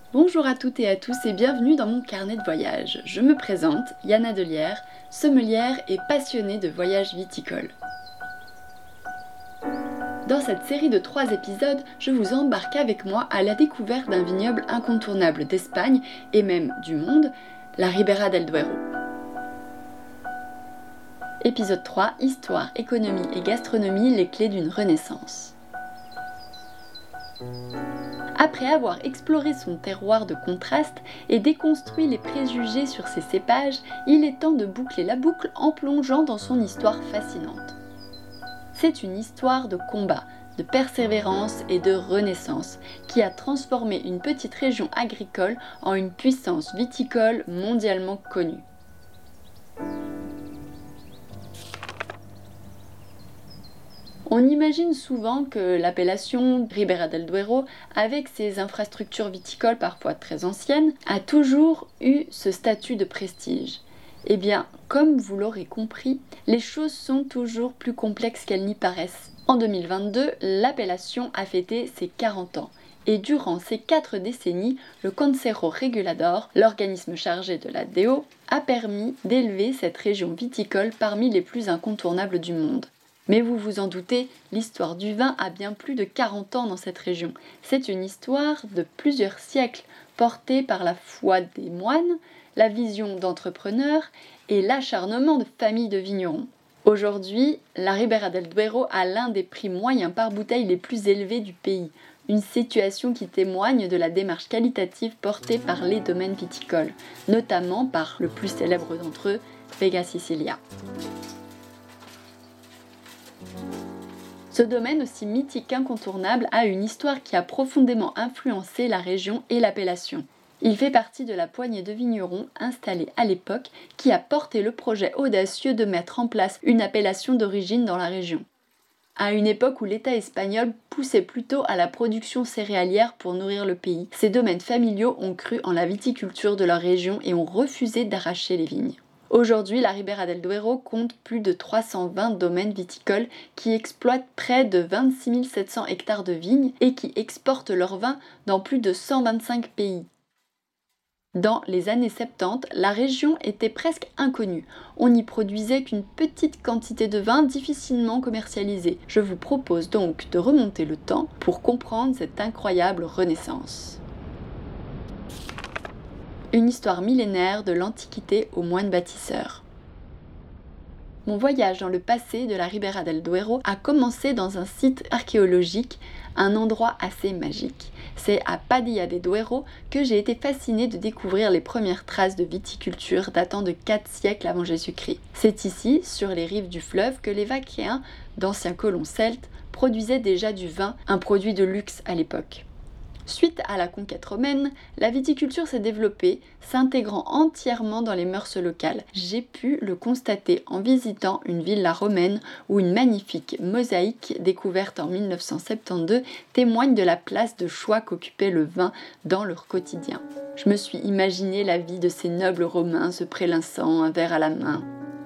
Bonjour à toutes et à tous et bienvenue dans mon carnet de voyage. Je me présente, Yana Delière, sommelière et passionnée de voyages viticoles. Dans cette série de 3 épisodes, je vous embarque avec moi à la découverte d'un vignoble incontournable d'Espagne et même du monde, la Ribera del Duero. Épisode 3, Histoire, économie et gastronomie, les clés d'une renaissance. Après avoir exploré son terroir de contraste et déconstruit les préjugés sur ses cépages, il est temps de boucler la boucle en plongeant dans son histoire fascinante. C'est une histoire de combat, de persévérance et de renaissance qui a transformé une petite région agricole en une puissance viticole mondialement connue. On imagine souvent que l'appellation Ribera del Duero, avec ses infrastructures viticoles parfois très anciennes, a toujours eu ce statut de prestige. Eh bien, comme vous l'aurez compris, les choses sont toujours plus complexes qu'elles n'y paraissent. En 2022, l'appellation a fêté ses 40 ans. Et durant ces 4 décennies, le Consejo Regulador, l'organisme chargé de la DO, a permis d'élever cette région viticole parmi les plus incontournables du monde. Mais vous vous en doutez, l'histoire du vin a bien plus de 40 ans dans cette région. C'est une histoire de plusieurs siècles, portée par la foi des moines, la vision d'entrepreneurs et l'acharnement de familles de vignerons. Aujourd'hui, la Ribera del Duero a l'un des prix moyens par bouteille les plus élevés du pays, une situation qui témoigne de la démarche qualitative portée par les domaines viticoles, notamment par le plus célèbre d'entre eux, Vega Sicilia. Ce domaine aussi mythique qu'incontournable a une histoire qui a profondément influencé la région et l'appellation. Il fait partie de la poignée de vignerons installés à l'époque qui a porté le projet audacieux de mettre en place une appellation d'origine dans la région. À une époque où l'État espagnol poussait plutôt à la production céréalière pour nourrir le pays, ces domaines familiaux ont cru en la viticulture de leur région et ont refusé d'arracher les vignes. Aujourd'hui, la Ribera del Duero compte plus de 320 domaines viticoles qui exploitent près de 26 700 hectares de vignes et qui exportent leurs vins dans plus de 125 pays. Dans les années 70, la région était presque inconnue. On n'y produisait qu'une petite quantité de vin difficilement commercialisé. Je vous propose donc de remonter le temps pour comprendre cette incroyable renaissance. Une histoire millénaire de l'Antiquité aux moines bâtisseurs. Mon voyage dans le passé de la Ribera del Duero a commencé dans un site archéologique, un endroit assez magique. C'est à Padilla de Duero que j'ai été fascinée de découvrir les premières traces de viticulture datant de 4 siècles avant Jésus-Christ. C'est ici, sur les rives du fleuve, que les Vaquéens, d'anciens colons celtes, produisaient déjà du vin, un produit de luxe à l'époque. Suite à la conquête romaine, la viticulture s'est développée, s'intégrant entièrement dans les mœurs locales. J'ai pu le constater en visitant une villa romaine où une magnifique mosaïque découverte en 1972 témoigne de la place de choix qu'occupait le vin dans leur quotidien. Je me suis imaginé la vie de ces nobles romains se prélinçant un verre à la main.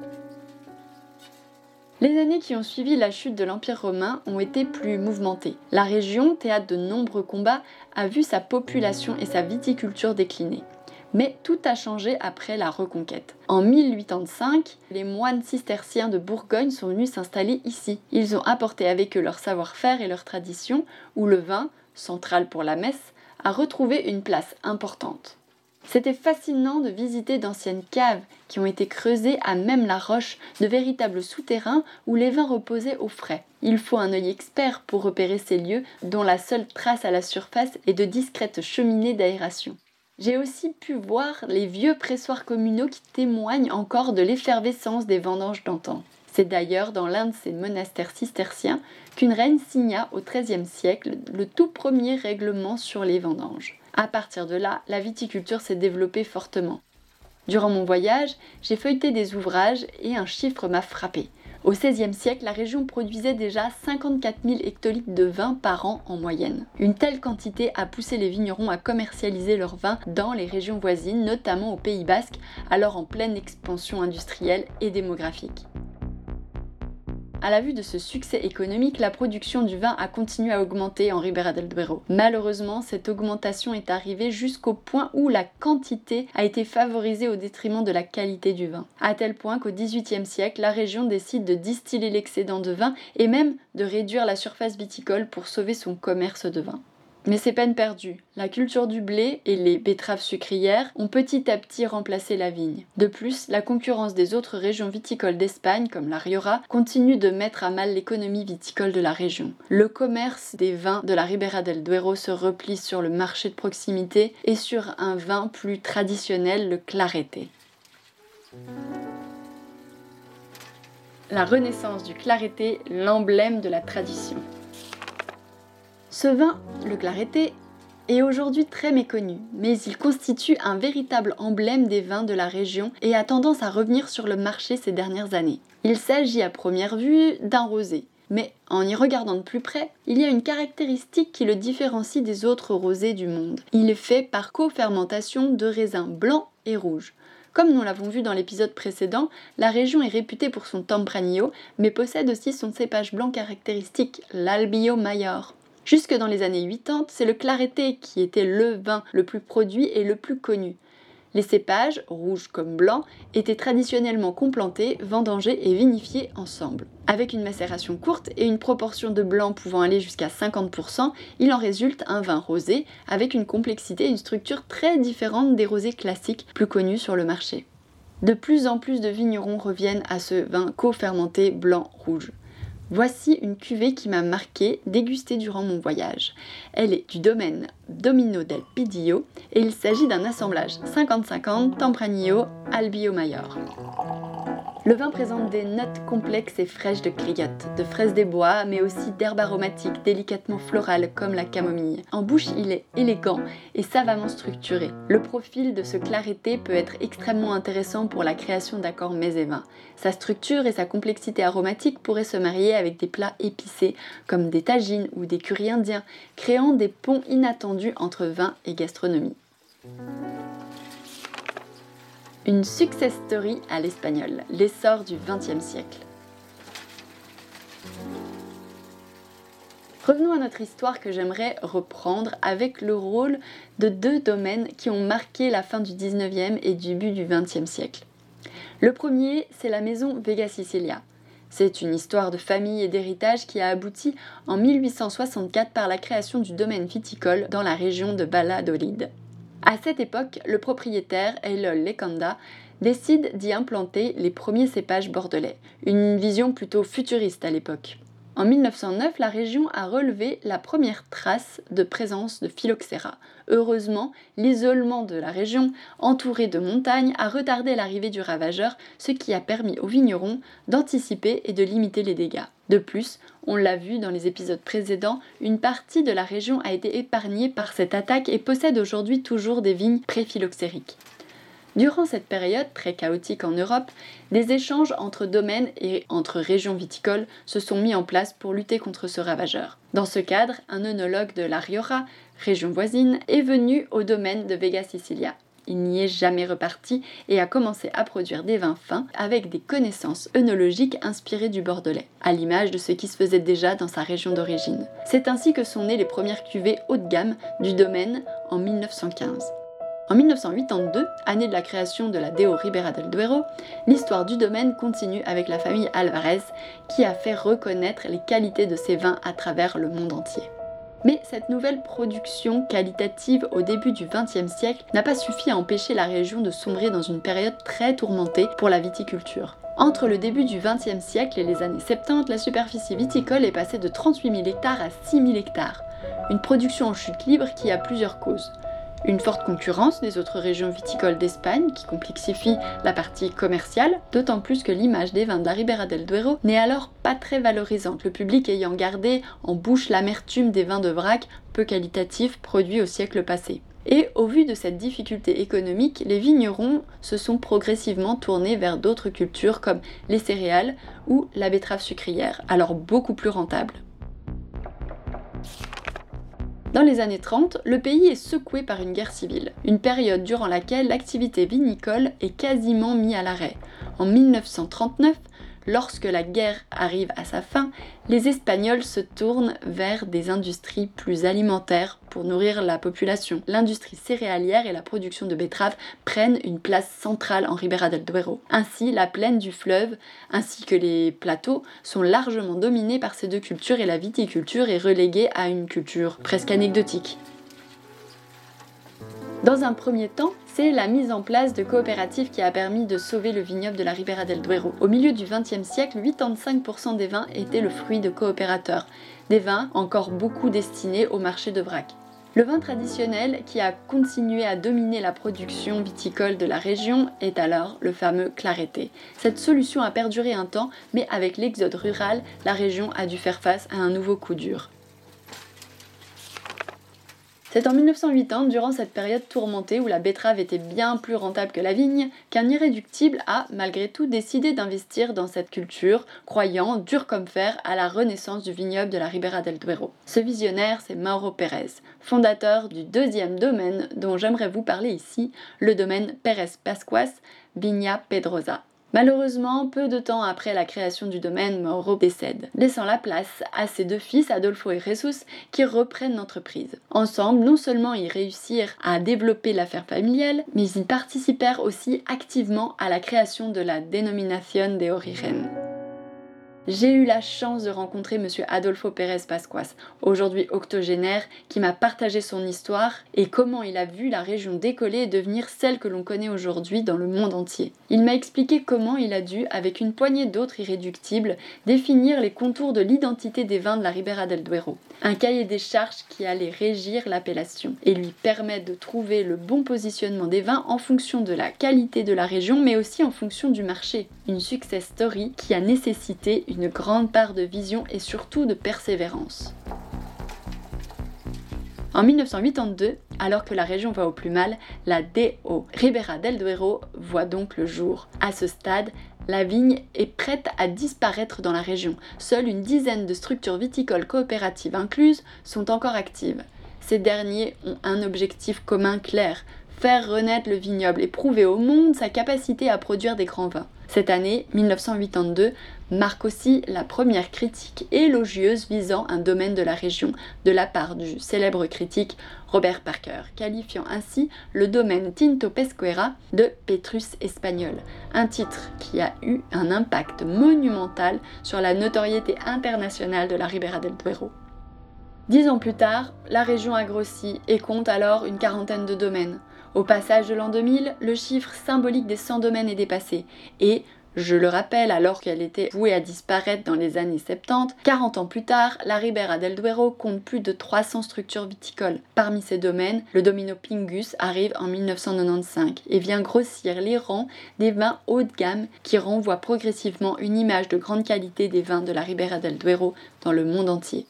Les années qui ont suivi la chute de l'Empire romain ont été plus mouvementées. La région, théâtre de nombreux combats, a vu sa population et sa viticulture décliner. Mais tout a changé après la Reconquête. En 1085, les moines cisterciens de Bourgogne sont venus s'installer ici. Ils ont apporté avec eux leur savoir-faire et leur tradition, où le vin, central pour la messe, a retrouvé une place importante. C'était fascinant de visiter d'anciennes caves qui ont été creusées à même la roche, de véritables souterrains où les vins reposaient au frais. Il faut un œil expert pour repérer ces lieux dont la seule trace à la surface est de discrètes cheminées d'aération. J'ai aussi pu voir les vieux pressoirs communaux qui témoignent encore de l'effervescence des vendanges d'antan. C'est d'ailleurs dans l'un de ces monastères cisterciens qu'une reine signa au XIIIe siècle le tout premier règlement sur les vendanges. À partir de là, la viticulture s'est développée fortement. Durant mon voyage, j'ai feuilleté des ouvrages et un chiffre m'a frappé. Au XVIe siècle, la région produisait déjà 54 000 hectolitres de vin par an en moyenne. Une telle quantité a poussé les vignerons à commercialiser leurs vins dans les régions voisines, notamment au Pays Basque, alors en pleine expansion industrielle et démographique. À la vue de ce succès économique, la production du vin a continué à augmenter en Ribera del Duero. Malheureusement, cette augmentation est arrivée jusqu'au point où la quantité a été favorisée au détriment de la qualité du vin. À tel point qu'au XVIIIe siècle, la région décide de distiller l'excédent de vin et même de réduire la surface viticole pour sauver son commerce de vin. Mais c'est peine perdue. La culture du blé et les betteraves sucrières ont petit à petit remplacé la vigne. De plus, la concurrence des autres régions viticoles d'Espagne, comme la Rioja, continue de mettre à mal l'économie viticole de la région. Le commerce des vins de la Ribera del Duero se replie sur le marché de proximité et sur un vin plus traditionnel, le clarete. La renaissance du clarete, l'emblème de la tradition. Ce vin, le clarete, est aujourd'hui très méconnu, mais il constitue un véritable emblème des vins de la région et a tendance à revenir sur le marché ces dernières années. Il s'agit à première vue d'un rosé, mais en y regardant de plus près, il y a une caractéristique qui le différencie des autres rosés du monde. Il est fait par co-fermentation de raisins blancs et rouges. Comme nous l'avons vu dans l'épisode précédent, la région est réputée pour son Tempranillo, mais possède aussi son cépage blanc caractéristique, l'Albio Mayor. Jusque dans les années 80, c'est le clarete qui était le vin le plus produit et le plus connu. Les cépages, rouges comme blancs, étaient traditionnellement complantés, vendangés et vinifiés ensemble. Avec une macération courte et une proportion de blanc pouvant aller jusqu'à 50%, il en résulte un vin rosé avec une complexité et une structure très différentes des rosés classiques plus connus sur le marché. De plus en plus de vignerons reviennent à ce vin co-fermenté blanc-rouge. Voici une cuvée qui m'a marquée, dégustée durant mon voyage. Elle est du domaine Domino del Pidillo et il s'agit d'un assemblage 50-50 Tempranillo Albio Mayor. Le vin présente des notes complexes et fraîches de griotte, de fraises des bois, mais aussi d'herbes aromatiques délicatement florales comme la camomille. En bouche, il est élégant et savamment structuré. Le profil de ce clarete peut être extrêmement intéressant pour la création d'accords mets et vins. Sa structure et sa complexité aromatique pourraient se marier avec des plats épicés comme des tagines ou des currys indiens, créant des ponts inattendus entre vin et gastronomie. Une success story à l'espagnol, l'essor du XXe siècle. Revenons à notre histoire que j'aimerais reprendre avec le rôle de deux domaines qui ont marqué la fin du XIXe et début du XXe siècle. Le premier, c'est la maison Vega Sicilia. C'est une histoire de famille et d'héritage qui a abouti en 1864 par la création du domaine viticole dans la région de Valladolid. À cette époque, le propriétaire, Eloy Lecanda, décide d'y implanter les premiers cépages bordelais, une vision plutôt futuriste à l'époque. En 1909, la région a relevé la première trace de présence de phylloxéra. Heureusement, l'isolement de la région, entourée de montagnes, a retardé l'arrivée du ravageur, ce qui a permis aux vignerons d'anticiper et de limiter les dégâts. De plus, on l'a vu dans les épisodes précédents, une partie de la région a été épargnée par cette attaque et possède aujourd'hui toujours des vignes pré-phylloxériques. Durant cette période très chaotique en Europe, des échanges entre domaines et entre régions viticoles se sont mis en place pour lutter contre ce ravageur. Dans ce cadre, un œnologue de La Rioja, région voisine, est venu au domaine de Vega Sicilia. Il n'y est jamais reparti et a commencé à produire des vins fins avec des connaissances œnologiques inspirées du bordelais, à l'image de ce qui se faisait déjà dans sa région d'origine. C'est ainsi que sont nées les premières cuvées haut de gamme du domaine en 1915. En 1982, année de la création de la DO Ribera del Duero, l'histoire du domaine continue avec la famille Alvarez qui a fait reconnaître les qualités de ses vins à travers le monde entier. Mais cette nouvelle production qualitative au début du XXe siècle n'a pas suffi à empêcher la région de sombrer dans une période très tourmentée pour la viticulture. Entre le début du XXe siècle et les années 70, la superficie viticole est passée de 38 000 hectares à 6 000 hectares. Une production en chute libre qui a plusieurs causes. Une forte concurrence des autres régions viticoles d'Espagne qui complexifie la partie commerciale, d'autant plus que l'image des vins de la Ribera del Duero n'est alors pas très valorisante, le public ayant gardé en bouche l'amertume des vins de vrac peu qualitatifs produits au siècle passé. Et au vu de cette difficulté économique, les vignerons se sont progressivement tournés vers d'autres cultures comme les céréales ou la betterave sucrière, alors beaucoup plus rentables. Dans les années 30, le pays est secoué par une guerre civile, une période durant laquelle l'activité vinicole est quasiment mise à l'arrêt. En 1939, Lorsque la guerre arrive à sa fin, les Espagnols se tournent vers des industries plus alimentaires pour nourrir la population. L'industrie céréalière et la production de betteraves prennent une place centrale en Ribera del Duero. Ainsi, la plaine du fleuve ainsi que les plateaux sont largement dominés par ces deux cultures et la viticulture est reléguée à une culture presque anecdotique. Dans un premier temps, c'est la mise en place de coopératives qui a permis de sauver le vignoble de la Ribera del Duero. Au milieu du XXe siècle, 85% des vins étaient le fruit de coopérateurs, des vins encore beaucoup destinés au marché de vrac. Le vin traditionnel, qui a continué à dominer la production viticole de la région, est alors le fameux Clareté. Cette solution a perduré un temps, mais avec l'exode rural, la région a dû faire face à un nouveau coup dur. C'est en 1980, durant cette période tourmentée où la betterave était bien plus rentable que la vigne, qu'un irréductible a, malgré tout, décidé d'investir dans cette culture, croyant, dur comme fer, à la renaissance du vignoble de la Ribera del Duero. Ce visionnaire, c'est Mauro Pérez, fondateur du deuxième domaine dont j'aimerais vous parler ici, le domaine Pérez Pascuas, Viña Pedrosa. Malheureusement, peu de temps après la création du domaine, Mauro décède, laissant la place à ses deux fils, Adolfo et Jesus, qui reprennent l'entreprise. Ensemble, non seulement ils réussirent à développer l'affaire familiale, mais ils participèrent aussi activement à la création de la Denominación de Origen. J'ai eu la chance de rencontrer monsieur Adolfo Pérez Pascuas, aujourd'hui octogénaire, qui m'a partagé son histoire et comment il a vu la région décoller et devenir celle que l'on connaît aujourd'hui dans le monde entier. Il m'a expliqué comment il a dû, avec une poignée d'autres irréductibles, définir les contours de l'identité des vins de la Ribera del Duero. Un cahier des charges qui allait régir l'appellation et lui permettre de trouver le bon positionnement des vins en fonction de la qualité de la région, mais aussi en fonction du marché. Une success story qui a nécessité une grande part de vision et surtout de persévérance. En 1982, alors que la région va au plus mal, la DO Ribera del Duero voit donc le jour. À ce stade, la vigne est prête à disparaître dans la région. Seule une dizaine de structures viticoles coopératives incluses sont encore actives. Ces derniers ont un objectif commun clair, faire renaître le vignoble et prouver au monde sa capacité à produire des grands vins. Cette année, 1982, marque aussi la première critique élogieuse visant un domaine de la région de la part du célèbre critique Robert Parker, qualifiant ainsi le domaine Tinto Pesquera de Pétrus espagnol, un titre qui a eu un impact monumental sur la notoriété internationale de la Ribera del Duero. 10 ans plus tard, la région a grossi et compte alors une quarantaine de domaines. Au passage de l'an 2000, le chiffre symbolique des 100 domaines est dépassé et, je le rappelle, alors qu'elle était vouée à disparaître dans les années 70, 40 ans plus tard, la Ribera del Duero compte plus de 300 structures viticoles. Parmi ces domaines, le Domino Pingus arrive en 1995 et vient grossir les rangs des vins haut de gamme qui renvoient progressivement une image de grande qualité des vins de la Ribera del Duero dans le monde entier.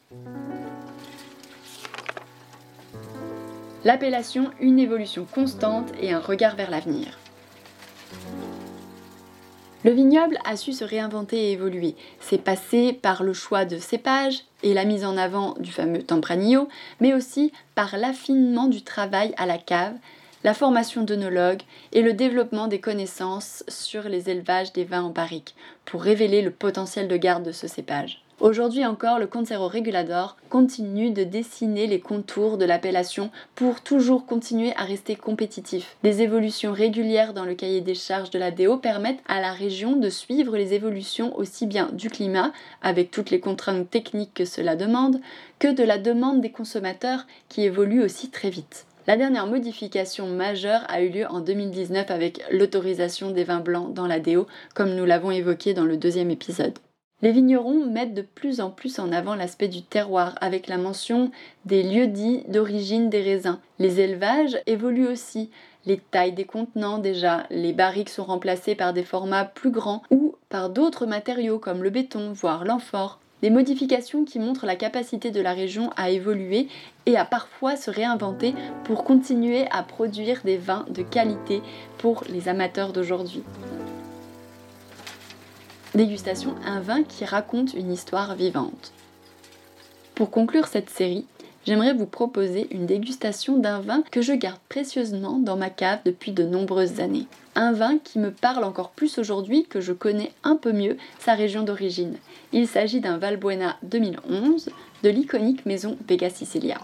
L'appellation, une évolution constante et un regard vers l'avenir. Le vignoble a su se réinventer et évoluer. C'est passé par le choix de cépages et la mise en avant du fameux Tempranillo, mais aussi par l'affinement du travail à la cave, la formation d'œnologues et le développement des connaissances sur les élevages des vins en barrique pour révéler le potentiel de garde de ce cépage. Aujourd'hui encore, le Consejo Regulador continue de dessiner les contours de l'appellation pour toujours continuer à rester compétitif. Des évolutions régulières dans le cahier des charges de la DO permettent à la région de suivre les évolutions aussi bien du climat, avec toutes les contraintes techniques que cela demande, que de la demande des consommateurs qui évolue aussi très vite. La dernière modification majeure a eu lieu en 2019 avec l'autorisation des vins blancs dans la DO, comme nous l'avons évoqué dans le deuxième épisode. Les vignerons mettent de plus en plus en avant l'aspect du terroir avec la mention des lieux-dits d'origine des raisins. Les élevages évoluent aussi. Les tailles des contenants déjà, les barriques sont remplacées par des formats plus grands ou par d'autres matériaux comme le béton, voire l'amphore. Des modifications qui montrent la capacité de la région à évoluer et à parfois se réinventer pour continuer à produire des vins de qualité pour les amateurs d'aujourd'hui. Dégustation, un vin qui raconte une histoire vivante. Pour conclure cette série, j'aimerais vous proposer une dégustation d'un vin que je garde précieusement dans ma cave depuis de nombreuses années. Un vin qui me parle encore plus aujourd'hui que je connais un peu mieux sa région d'origine. Il s'agit d'un Valbuena 2011 de l'iconique maison Vega Sicilia.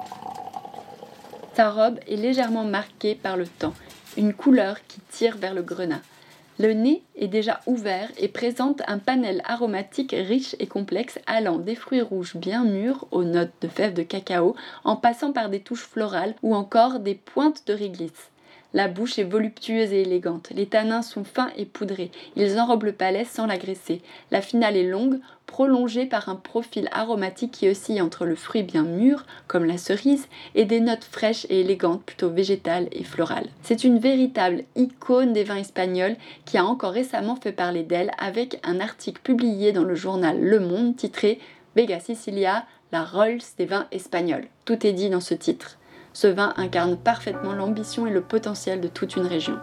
Sa robe est légèrement marquée par le temps, une couleur qui tire vers le grenat. Le nez est déjà ouvert et présente un panel aromatique riche et complexe allant des fruits rouges bien mûrs aux notes de fèves de cacao en passant par des touches florales ou encore des pointes de réglisse. La bouche est voluptueuse et élégante, les tanins sont fins et poudrés, ils enrobent le palais sans l'agresser. La finale est longue, prolongée par un profil aromatique qui oscille entre le fruit bien mûr, comme la cerise, et des notes fraîches et élégantes, plutôt végétales et florales. C'est une véritable icône des vins espagnols qui a encore récemment fait parler d'elle avec un article publié dans le journal Le Monde titré « Vega Sicilia, la Rolls des vins espagnols ». Tout est dit dans ce titre. Ce vin incarne parfaitement l'ambition et le potentiel de toute une région.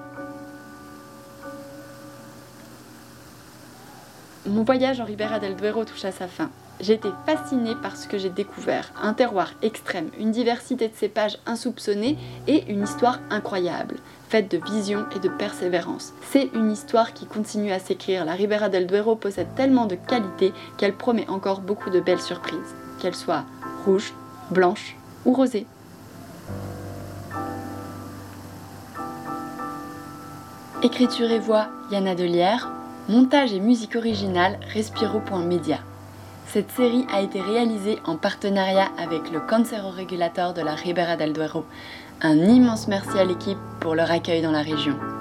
Mon voyage en Ribera del Duero touche à sa fin. J'ai été fascinée par ce que j'ai découvert. Un terroir extrême, une diversité de cépages insoupçonnés et une histoire incroyable, faite de vision et de persévérance. C'est une histoire qui continue à s'écrire. La Ribera del Duero possède tellement de qualités qu'elle promet encore beaucoup de belles surprises, qu'elles soient rouges, blanches ou rosées. Écriture et voix, Yana Delière. Montage et musique originale, Respiro.media. Cette série a été réalisée en partenariat avec le Consejo Regulator de la Ribera del Duero. Un immense merci à l'équipe pour leur accueil dans la région.